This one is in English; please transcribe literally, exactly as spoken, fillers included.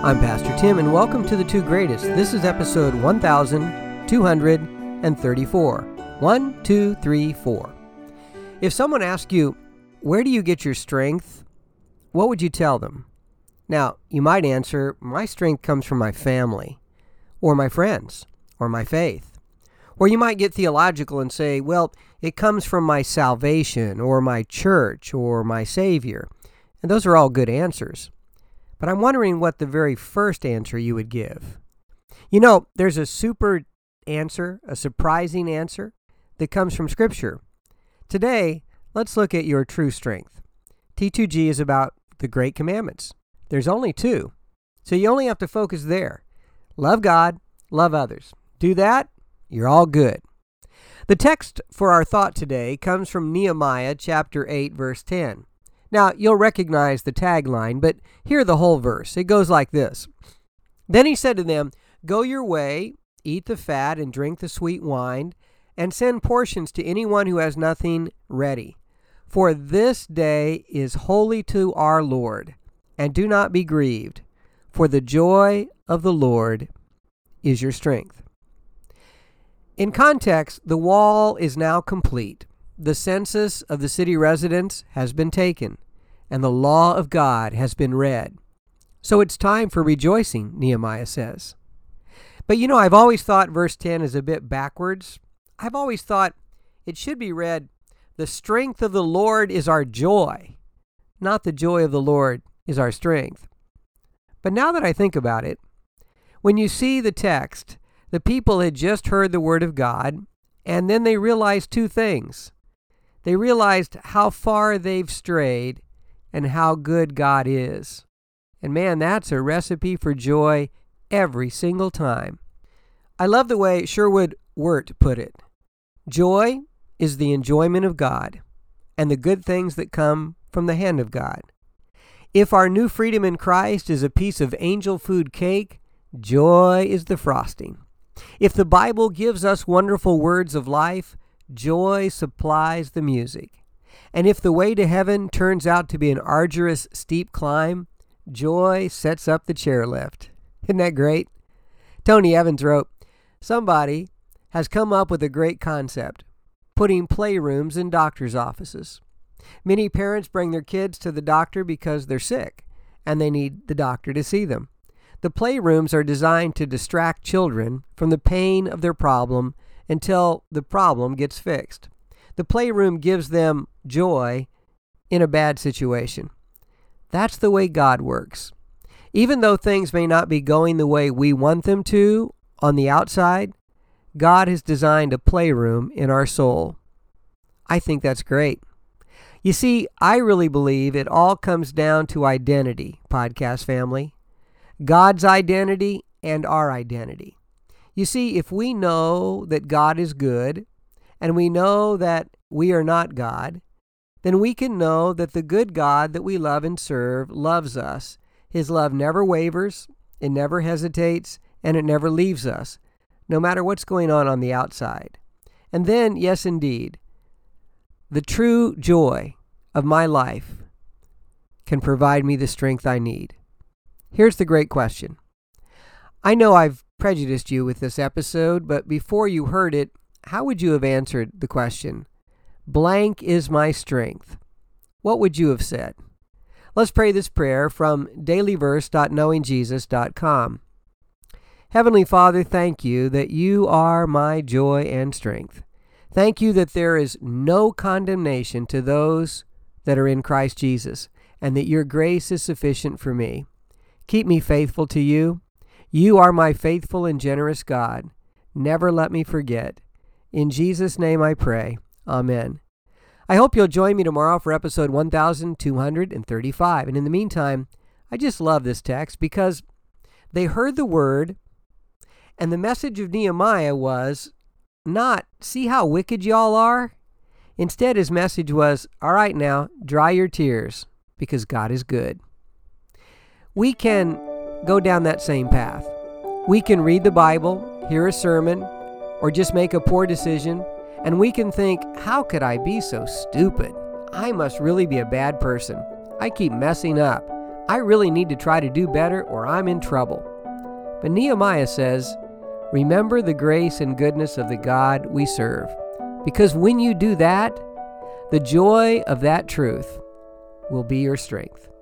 I'm Pastor Tim, and welcome to The Two Greatest. This is episode one thousand two hundred thirty-four. One, two, three, four. If someone asks you, where do you get your strength? What would you tell them? Now, you might answer, my strength comes from my family, or my friends, or my faith. Or you might get theological and say, well, it comes from my salvation, or my church, or my Savior. And those are all good answers. But I'm wondering what the very first answer you would give. You know, there's a super answer, a surprising answer, that comes from Scripture. Today, let's look at your true strength. T two G is about the Great Commandments. There's only two, so you only have to focus there. Love God, love others. Do that, you're all good. The text for our thought today comes from Nehemiah chapter eight, verse ten. Now, you'll recognize the tagline, but hear the whole verse. It goes like this. Then he said to them, go your way, eat the fat and drink the sweet wine, and send portions to anyone who has nothing ready. For this day is holy to our Lord, and do not be grieved, for the joy of the Lord is your strength. In context, the wall is now complete. The census of the city residents has been taken, and the law of God has been read. So it's time for rejoicing, Nehemiah says. But you know, I've always thought verse ten is a bit backwards. I've always thought it should be read, the strength of the Lord is our joy, not the joy of the Lord is our strength. But now that I think about it, when you see the text, the people had just heard the word of God, and then they realized two things. They realized how far they've strayed and how good God is. And man, that's a recipe for joy every single time. I love the way Sherwood Wirt put it. Joy is the enjoyment of God and the good things that come from the hand of God. If our new freedom in Christ is a piece of angel food cake, joy is the frosting. If the Bible gives us wonderful words of life, joy supplies the music. And if the way to heaven turns out to be an arduous, steep climb, joy sets up the chairlift. Isn't that great? Tony Evans wrote, somebody has come up with a great concept, putting playrooms in doctor's offices. Many parents bring their kids to the doctor because they're sick, and they need the doctor to see them. The playrooms are designed to distract children from the pain of their problem until the problem gets fixed. The playroom gives them joy in a bad situation. That's the way God works. Even though things may not be going the way we want them to on the outside, God has designed a playroom in our soul. I think that's great. You see, I really believe it all comes down to identity, podcast family. God's identity and our identity. You see, if we know that God is good, and we know that we are not God, then we can know that the good God that we love and serve loves us. His love never wavers, it never hesitates, and it never leaves us, no matter what's going on on the outside. And then, yes indeed, the true joy of my life can provide me the strength I need. Here's the great question. I know I've prejudiced you with this episode, but before you heard it, how would you have answered the question? Blank is my strength. What would you have said? Let's pray this prayer from daily verse dot knowing jesus dot com. Heavenly Father, thank you that you are my joy and strength. Thank you that there is no condemnation to those that are in Christ Jesus, and that your grace is sufficient for me. Keep me faithful to you. You are my faithful and generous God. Never let me forget. In Jesus' name I pray. Amen. I hope you'll join me tomorrow for episode one thousand two hundred thirty-five. And in the meantime, I just love this text because they heard the word, and the message of Nehemiah was not, see how wicked y'all are? Instead, his message was, all right now, dry your tears because God is good. We can go down that same path. We can read the Bible, hear a sermon, or just make a poor decision, and we can think, how could I be so stupid? I must really be a bad person. I keep messing up. I really need to try to do better or I'm in trouble. But Nehemiah says, remember the grace and goodness of the God we serve, because when you do that, the joy of that truth will be your strength.